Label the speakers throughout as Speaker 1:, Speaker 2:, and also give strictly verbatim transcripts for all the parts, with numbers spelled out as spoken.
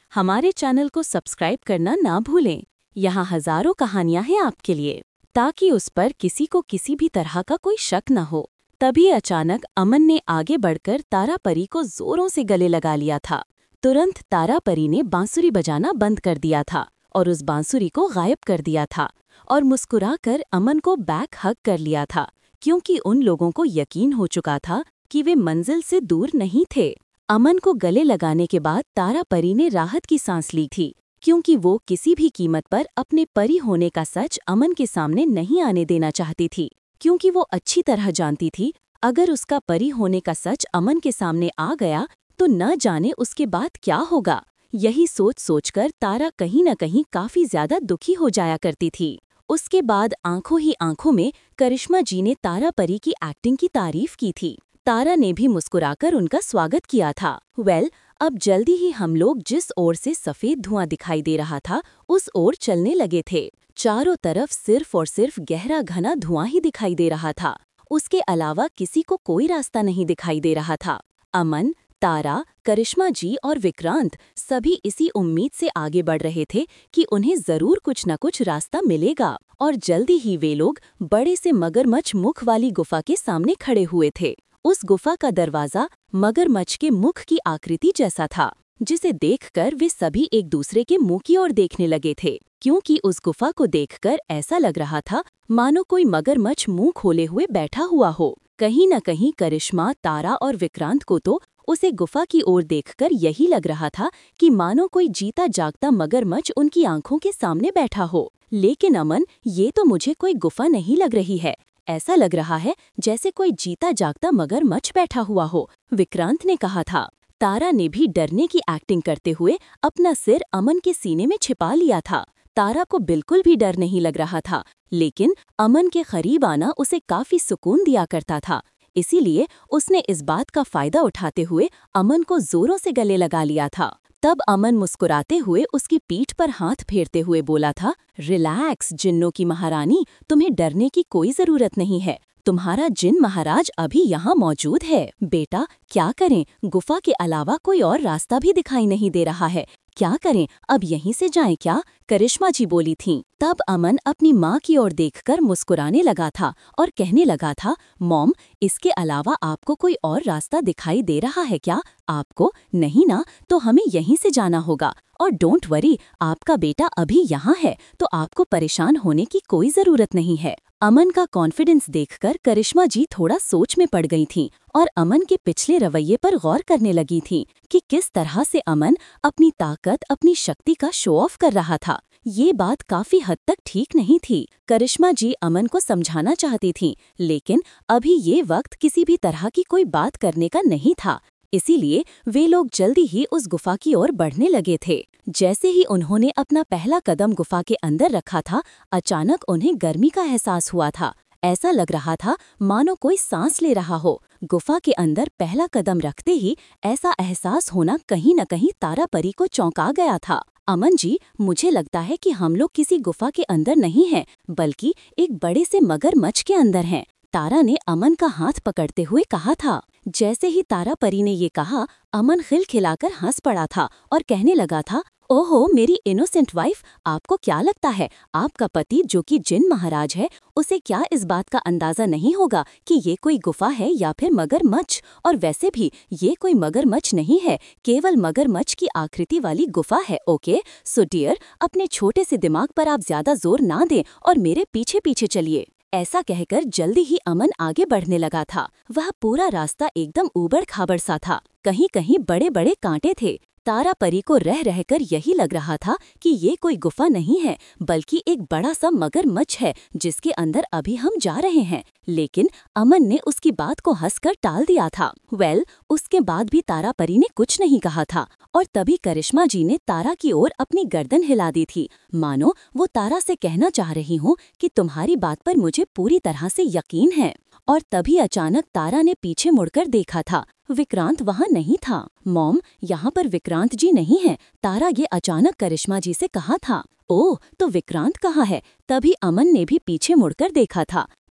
Speaker 1: हमारे चैनल को सब्सक्राइब करना ना भूलें। यहाँ हजारों कहानियां हैं आपके लिए, ताकि उस पर किसी को किसी भी तरह का कोई शक न हो। तभी अचानक अमन ने आगे बढ़कर तारा परी को जोरों से गले लगा लिया था। तुरंत तारा परी ने बांसुरी बजाना बंद कर दिया था और उस बांसुरी को गायब कर दिया था और मुस्कुराकर अमन को बैक हग कर लिया था, क्योंकि उन लोगों को यकीन हो चुका था कि वे मंजिल से दूर नहीं थे। अमन को गले लगाने के बाद तारा परी ने राहत की सांस ली थी, क्योंकि वो किसी भी कीमत पर अपने परी होने का सच अमन के सामने नहीं आने देना चाहती थी, क्योंकि वो अच्छी तरह जानती थी अगर उसका परी होने का सच अमन के सामने आ गया तो न जाने उसके बाद क्या होगा। यही सोच सोचकर तारा कहीं न कहीं काफी ज्यादा दुखी हो जाया करती थी। उसके बाद आंखों ही आंखों में करिश्मा जी ने तारा परी की एक्टिंग की तारीफ की थी। तारा ने भी मुस्कुराकर उनका स्वागत किया था। वेल well, अब जल्दी ही हम लोग जिस ओर से सफेद धुआं दिखाई दे रहा था उस ओर चलने लगे थे। चारों तरफ सिर्फ और सिर्फ गहरा घना धुआं ही दिखाई दे रहा था। उसके अलावा किसी को कोई रास्ता नहीं दिखाई दे रहा था। अमन, तारा, करिश्मा जी और विक्रांत सभी इसी उम्मीद से आगे बढ़ रहे थे कि उन्हें जरूर कुछ न कुछ रास्ता मिलेगा, और जल्दी ही वे लोग बड़े से मगरमच्छ मुख वाली गुफा के सामने खड़े हुए थे। उस गुफा का दरवाजा मगरमच्छ के मुख की आकृति जैसा था, जिसे देखकर वे सभी एक दूसरे के मुंह की ओर देखने लगे थे, क्योंकि उस गुफा को देखकर ऐसा लग रहा था मानो कोई मगरमच्छ मुंह खोले हुए बैठा हुआ हो। कहीं न कहीं करिश्मा, तारा और विक्रांत को तो उसे गुफा की ओर देखकर यही लग रहा था कि मानो कोई जीता जागता मगरमच्छ उनकी आंखों के सामने बैठा हो। लेकिन अमन, ये तो मुझे कोई गुफा नहीं लग रही है, ऐसा लग रहा है जैसे कोई जीता जागता मगरमच्छ बैठा हुआ हो, विक्रांत ने कहा था। तारा ने भी डरने की एक्टिंग करते हुए अपना सिर अमन के सीने में छिपा लिया था। तारा को बिल्कुल भी डर नहीं लग रहा था, लेकिन अमन के करीब आना उसे काफी सुकून दिया करता था। इसीलिए उसने इस बात का फायदा उठाते हुए अमन को जोरों से गले लगा लिया था। तब अमन मुस्कुराते हुए उसकी पीठ पर हाथ फेरते हुए बोला था, रिलैक्स जिन्नों की महारानी, तुम्हें डरने की कोई जरूरत नहीं है। तुम्हारा जिन महाराज अभी यहाँ मौजूद है। बेटा, क्या करें, गुफा के अलावा कोई और रास्ता भी दिखाई नहीं दे रहा है। क्या करें, अब यहीं से जाएं क्या? करिश्मा जी बोली थीं। तब अमन अपनी माँ की ओर देखकर मुस्कुराने लगा था और कहने लगा था, मॉम, इसके अलावा आपको कोई और रास्ता दिखाई दे रहा है क्या? आपको नहीं ना, तो हमें यहीं से जाना होगा। और डोंट वरी, आपका बेटा अभी यहाँ है, तो आपको परेशान होने की कोई जरूरत नहीं है। अमन का कॉन्फिडेंस देखकर करिश्मा जी थोड़ा सोच में पड़ गई थीं और अमन के पिछले रवैये पर गौर करने लगी थीं कि किस तरह से अमन अपनी ताकत, अपनी शक्ति का शो ऑफ कर रहा था। ये बात काफी हद तक ठीक नहीं थी। करिश्मा जी अमन को समझाना चाहती थीं, लेकिन अभी ये वक्त किसी भी तरह की कोई बात करने का नहीं था। इसीलिए वे लोग जल्दी ही उस गुफा की ओर बढ़ने लगे थे। जैसे ही उन्होंने अपना पहला कदम गुफा के अंदर रखा था, अचानक उन्हें गर्मी का एहसास हुआ था। ऐसा लग रहा था मानो कोई सांस ले रहा हो। गुफा के अंदर पहला कदम रखते ही ऐसा एहसास होना कहीं न कहीं तारा परी को चौंका गया था। अमन जी, मुझे लगता है कि हम लोग किसी गुफा के अंदर नहीं हैं, बल्कि एक बड़े से मगरमच्छ के अंदर हैं, तारा ने अमन का हाथ पकड़ते हुए कहा था। जैसे ही तारा परी ने ये कहा, अमन खिलखिलाकर हंस पड़ा था और कहने लगा था, ओहो मेरी इनोसेंट वाइफ, आपको क्या लगता है आपका पति जो कि जिन महाराज है, उसे क्या इस बात का अंदाजा नहीं होगा कि ये कोई गुफा है या फिर मगरमच्छ? और वैसे भी ये कोई मगरमच्छ नहीं है, केवल मगरमच्छ की आकृति वाली गुफा है। ओके सो डियर, अपने छोटे से दिमाग पर आप ज्यादा जोर ना दें और मेरे पीछे पीछे चलिए। ऐसा कहकर जल्दी ही अमन आगे बढ़ने लगा था। वह पूरा रास्ता एकदम ऊबड़ खाबड़ सा था, कहीं कहीं बड़े बड़े कांटे थे। तारा परी को रह रहकर यही लग रहा था कि ये कोई गुफा नहीं है, बल्कि एक बड़ा सा मगरमच्छ है जिसके अंदर अभी हम जा रहे हैं। लेकिन अमन ने उसकी बात को हंसकर टाल दिया था। वेल, उसके बाद भी तारा परी ने कुछ नहीं कहा था और तभी करिश्मा जी ने तारा की ओर अपनी गर्दन हिला दी थी, मानो वो तारा से कहना चाह रही हूँ कि तुम्हारी बात पर मुझे पूरी तरह से यकीन है। और तभी अचानक तारा ने पीछे मुड़कर देखा था। विक्रांत वहाँ नहीं था। मॉम, यहाँ पर विक्रांत जी नहीं है, तारा ये अचानक करिश्मा जी से कहा था। ओह, तो विक्रांत कहाँ है? तभी अमन ने भी पीछे मुड़कर देखा था।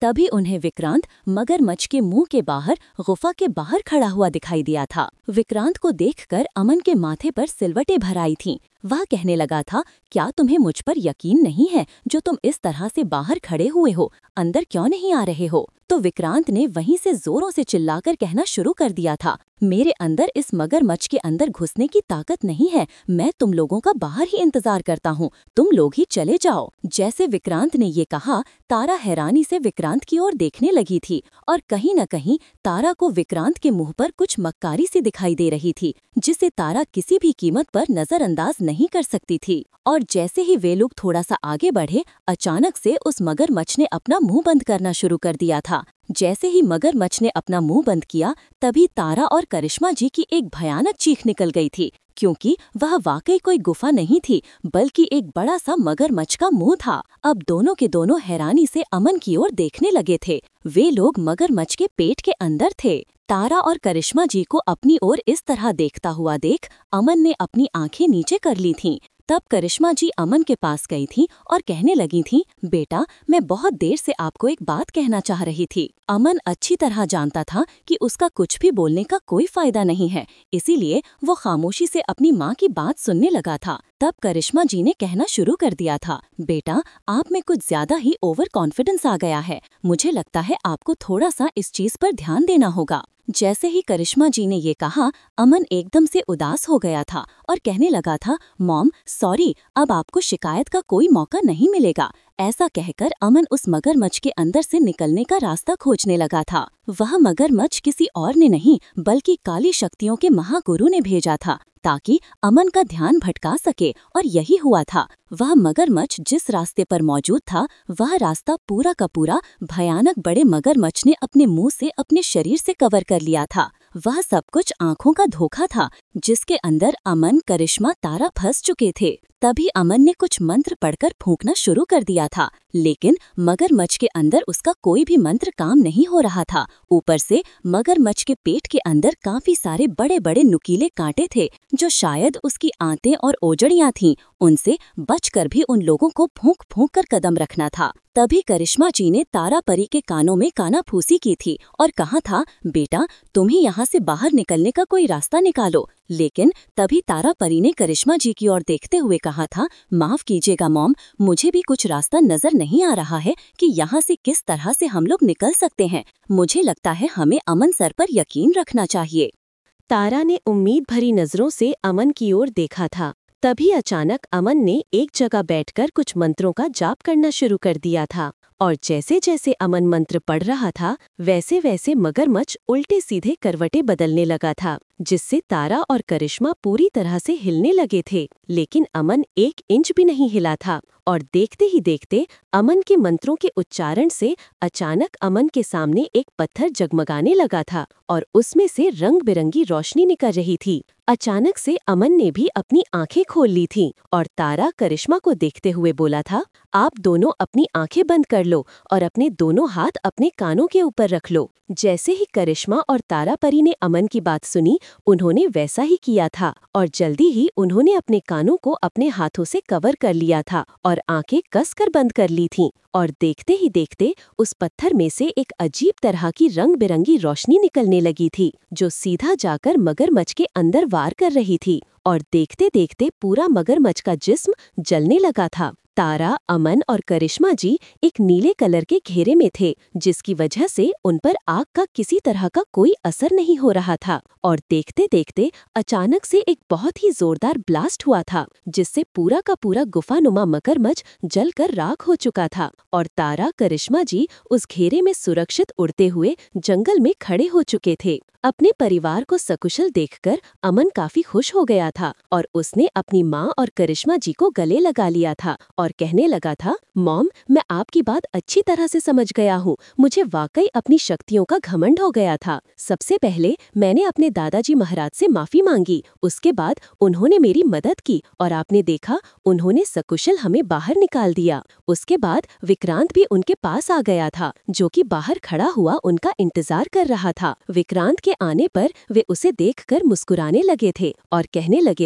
Speaker 1: तभी उन्हें विक्रांत मगरमच्छ के मुंह के बाहर गुफा के बाहर खड़ा हुआ दिखाई दिया था। विक्रांत को देखकर अमन के माथे पर सिलवटें भर आई थीं। वह कहने लगा था, क्या तुम्हें मुझ पर यकीन नहीं है जो तुम इस तरह से बाहर खड़े हुए हो? अंदर क्यों नहीं आ रहे हो? तो विक्रांत ने वहीं से जोरों से चिल्लाकर कहना शुरू कर दिया था, मेरे अंदर इस मगरमच्छ के अंदर घुसने की ताकत नहीं है। मैं तुम लोगों का बाहर ही इंतजार करता हूँ, तुम लोग ही चले जाओ। जैसे विक्रांत ने ये कहा, तारा हैरानी से विक्रांत की ओर देखने लगी थी और कहीं न कहीं तारा को विक्रांत के मुंह पर कुछ मक्कारी सी दिखाई दे रही थी, जिसे तारा किसी भी कीमत पर नजरअंदाज नहीं कर सकती थी। और जैसे ही वे लोग थोड़ा सा आगे बढ़े, अचानक से उस मगरमच्छ ने अपना मुंह बंद करना शुरू कर दिया था। जैसे ही मगरमच्छ ने अपना मुंह बंद किया, तभी तारा और करिश्मा जी की एक भयानक चीख निकल गई थी, क्योंकि वह वाकई कोई गुफा नहीं थी, बल्कि एक बड़ा सा मगरमच्छ का मुंह था। अब दोनों के दोनों हैरानी से अमन की ओर देखने लगे थे। वे लोग मगरमच्छ के पेट के अंदर थे। तारा और करिश्मा जी को अपनी ओर इस तरह देखता हुआ देख अमन ने अपनी आंखें नीचे कर ली थीं। तब करिश्मा जी अमन के पास गई थीं और कहने लगी थीं, बेटा, मैं बहुत देर से आपको एक बात कहना चाह रही थी। अमन अच्छी तरह जानता था कि उसका कुछ भी बोलने का कोई फायदा नहीं है, इसीलिए वो खामोशी से अपनी माँ की बात सुनने लगा था। तब करिश्मा जी ने कहना शुरू कर दिया था, बेटा, आप में कुछ ज्यादा ही ओवर कॉन्फिडेंस आ गया है। मुझे लगता है आपको थोड़ा सा इस चीज पर ध्यान देना होगा। जैसे ही करिश्मा जी ने ये कहा, अमन एकदम से उदास हो गया था और कहने लगा था, मॉम सॉरी, अब आपको शिकायत का कोई मौका नहीं मिलेगा। ऐसा कहकर अमन उस मगरमच्छ के अंदर से निकलने का रास्ता खोजने लगा था। वह मगरमच्छ किसी और ने नहीं बल्कि काली शक्तियों के महागुरु ने भेजा था, ताकि अमन का ध्यान भटका सके, और यही हुआ था। वह मगरमच्छ जिस रास्ते पर मौजूद था, वह रास्ता पूरा का पूरा भयानक बड़े मगरमच्छ ने अपने मुंह से अपने शरीर से कवर कर लिया था। वह सब कुछ आँखों का धोखा था, जिसके अंदर अमन, करिश्मा, तारा फंस चुके थे। तभी अमन ने कुछ मंत्र पढ़कर फूंकना शुरू कर दिया था, लेकिन मगरमच्छ के अंदर उसका कोई भी मंत्र काम नहीं हो रहा था। ऊपर से मगरमच्छ के पेट के अंदर काफी सारे बड़े बड़े नुकीले कांटे थे, जो शायद उसकी आंतें और ओजड़ियां थीं। उनसे बचकर भी उन लोगों को फूंक फूंक कर कदम रखना था। तभी करिश्मा जी ने तारा परी के कानों में कानाफूसी की थी और कहा था, बेटा, तुम ही यहाँ से बाहर निकलने का कोई रास्ता निकालो। लेकिन तभी तारा परी ने करिश्मा जी की ओर देखते हुए कहा था, माफ कीजिएगा मॉम, मुझे भी कुछ रास्ता नजर नहीं आ रहा है कि यहाँ से किस तरह से हम लोग निकल सकते हैं। मुझे लगता है हमें अमन सर पर यकीन रखना चाहिए। तारा ने उम्मीद भरी नजरों से अमन की ओर देखा था। तभी अचानक अमन ने एक जगह बैठकर कुछ मंत्रों का जाप करना शुरू कर दिया था, और जैसे जैसे अमन मंत्र पढ़ रहा था, वैसे वैसे मगरमच्छ उल्टे सीधे करवटें बदलने लगा था, जिससे तारा और करिश्मा पूरी तरह से हिलने लगे थे। लेकिन अमन एक इंच भी नहीं हिला था, और देखते ही देखते अमन के मंत्रों के उच्चारण से अचानक अमन के सामने एक पत्थर जगमगाने लगा था, और उसमें से रंग बिरंगी रोशनी निकल रही थी। अचानक से अमन ने भी अपनी आंखें खोल ली थीं, और तारा करिश्मा को देखते हुए बोला था, आप दोनों अपनी आंखें बंद कर लो और अपने दोनों हाथ अपने कानों के ऊपर रख लो। जैसे ही करिश्मा और तारा परी ने अमन की बात सुनी, उन्होंने वैसा ही किया था, और जल्दी ही उन्होंने अपने कानों को अपने हाथों से कवर कर लिया था और आंखें कसकर बंद कर ली थीं। और देखते ही देखते उस पत्थर में से एक अजीब तरह की रंग बिरंगी रोशनी निकलने लगी थी, जो सीधा जाकर मगरमच्छ के अंदर वार कर रही थी, और देखते देखते पूरा मगरमच्छ का जिस्म जलने लगा था। तारा, अमन और करिश्मा जी एक नीले कलर के घेरे में थे, जिसकी वजह से उन पर आग का किसी तरह का कोई असर नहीं हो रहा था। और देखते देखते अचानक से एक बहुत ही जोरदार ब्लास्ट हुआ था, जिससे पूरा का पूरा गुफानुमा मगरमच्छ जलकर राख हो चुका था, और तारा, करिश्मा जी उस घेरे में सुरक्षित उड़ते हुए जंगल में खड़े हो चुके थे। अपने परिवार को सकुशल देखकर अमन काफी खुश हो गया था, और उसने अपनी माँ और करिश्मा जी को गले लगा लिया था और कहने लगा था, मॉम, मैं आपकी बात अच्छी तरह से समझ गया हूँ। मुझे वाकई अपनी शक्तियों का घमंड हो गया था। सबसे पहले मैंने अपने दादाजी महाराज से माफी मांगी, उसके बाद उन्होंने मेरी मदद की, और आपने देखा उन्होंने सकुशल हमें बाहर निकाल दिया। उसके बाद विक्रांत भी उनके पास आ गया था, जो कि बाहर खड़ा हुआ उनका इंतजार कर रहा था। विक्रांत के आने पर वे उसे देखकर मुस्कुराने लगे थे और कहने लगे थे,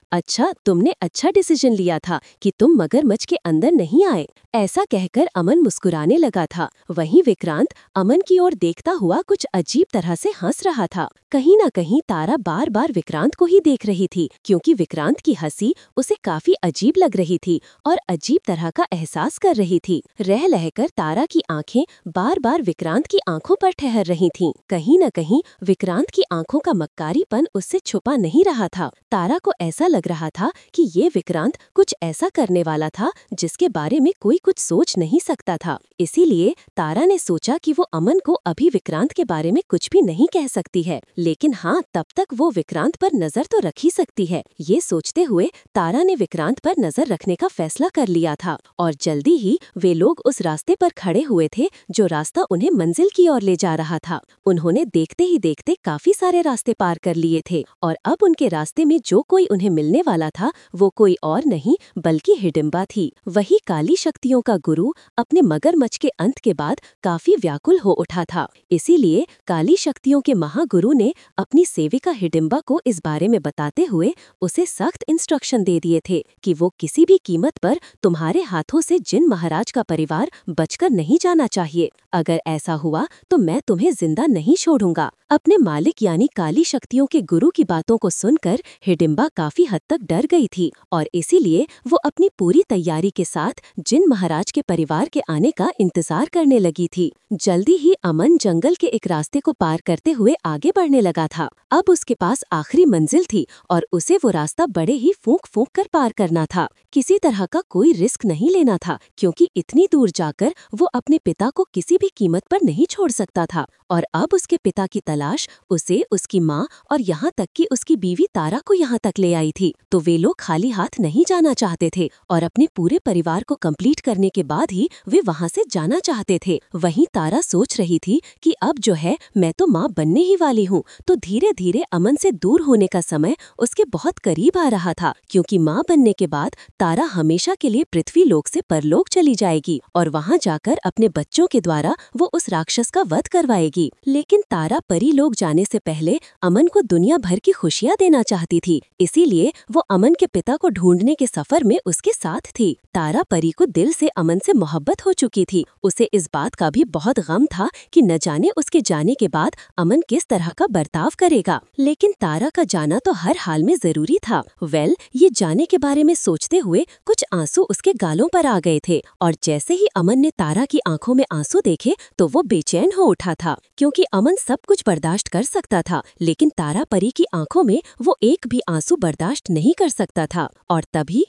Speaker 2: अच्छा, तुमने अच्छा डिसीजन लिया था कि तुम मगरमच्छ के अंदर नहीं आए। ऐसा कहकर अमन मुस्कुराने लगा था। वहीं विक्रांत अमन की ओर देखता हुआ कुछ अजीब तरह से हंस रहा था। कहीं न कहीं तारा बार बार विक्रांत को ही देख रही थी, क्योंकि विक्रांत की हंसी उसे काफी अजीब लग रही थी और अजीब तरह का एहसास कर रही थी। रह रहकर तारा की आंखें बार बार विक्रांत की आंखों पर ठहर रही थीं। कहीं न कहीं विक्रांत की आंखों का मक्कारीपन उससे छुपा नहीं रहा था। तारा को ऐसा लग रहा था कि ये विक्रांत कुछ ऐसा करने वाला था जिसके बारे में कोई कुछ सोच नहीं सकता था। इसीलिए तारा ने सोचा कि वो अमन को अभी विक्रांत के बारे में कुछ भी नहीं कह सकती है, लेकिन हाँ, तब तक वो विक्रांत पर नजर तो रख ही सकती है। ये सोचते हुए तारा ने विक्रांत पर नजर रखने का फैसला कर लिया था और जल्दी ही वे लोग उस रास्ते पर खड़े हुए थे जो रास्ता उन्हें मंजिल की ओर ले जा रहा था। उन्होंने देखते ही देखते काफी सारे रास्ते पार कर लिए थे और अब उनके रास्ते में जो कोई उन्हें मिलने वाला था वो कोई और नहीं बल्कि हिडिंबा थी। वही काली शक्तियों का गुरु अपने मगरमच्छ के अंत के बाद काफी व्याकुल हो उठा था। इसीलिए काली शक्तियों के महागुरु ने अपनी सेविका हिडिंबा को इस बारे में बताते हुए उसे सख्त इंस्ट्रक्शन दे दिए थे कि वो किसी भी कीमत पर तुम्हारे हाथों से जिन महाराज का परिवार बचकर नहीं जाना चाहिए। अगर ऐसा हुआ तो मैं तुम्हें जिंदा नहीं छोड़ूंगा। अपने मालिक यानी काली शक्तियों के गुरु की बातों को सुनकर हिडिंबा काफी हद तक डर गई थी और इसीलिए वो अपनी पूरी तैयारी के साथ जिन महाराज के परिवार के आने का इंतजार करने लगी थी। जल्दी ही अमन जंगल के एक रास्ते को पार करते हुए आगे बढ़ने लगा था। अब उसके पास आखिरी मंजिल थी और उसे वो रास्ता बड़े ही फूंक फूंक कर पार करना था। किसी तरह का कोई रिस्क नहीं लेना था, क्योंकि इतनी दूर जाकर वो अपने पिता को किसी भी कीमत पर नहीं छोड़ सकता था और अब उसके पिता की तलाश उसे, उसकी माँ और यहाँ तक कि उसकी बीवी तारा को यहाँ तक ले आई थी। तो वे लोग खाली हाथ नहीं जाना चाहते थे और अपने पूरे परिवार को कंप्लीट करने के बाद ही वे वहाँ से जाना चाहते थे। वहीं तारा सोच रही थी कि अब जो है मैं तो माँ बनने ही वाली हूँ, तो धीरे धीरे अमन से दूर होने का समय उसके बहुत करीब आ रहा था, क्योंकि माँ बनने के बाद तारा हमेशा के लिए पृथ्वी लोक से परलोक चली जाएगी और वहाँ जाकर अपने बच्चों के द्वारा वो उस राक्षस का वध करवाएगी। लेकिन तारा परी लोक जाने से पहले अमन को दुनिया भर की खुशियाँ देना चाहती थी, इसीलिए वो अमन के पिता को ढूंढने के सफर में उसके साथ थी। तारा परी को दिल से अमन से मोहब्बत हो चुकी थी। उसे इस बात का भी बहुत गम था कि न जाने उसके जाने के बाद अमन किस तरह का बर्ताव करेगा, लेकिन तारा का जाना तो हर हाल में जरूरी था। वेल, ये जाने के बारे में सोचते हुए कुछ आंसू उसके गालों पर आ गए थे और जैसे ही अमन ने तारा की आंखों में आंसू देखे तो वो बेचैन हो उठा था, क्योंकि अमन सब कुछ बर्दाश्त कर सकता था, लेकिन तारा परी की आंखों में वो एक भी आंसू बर्दाश्त नहीं कर सकता था। और तभी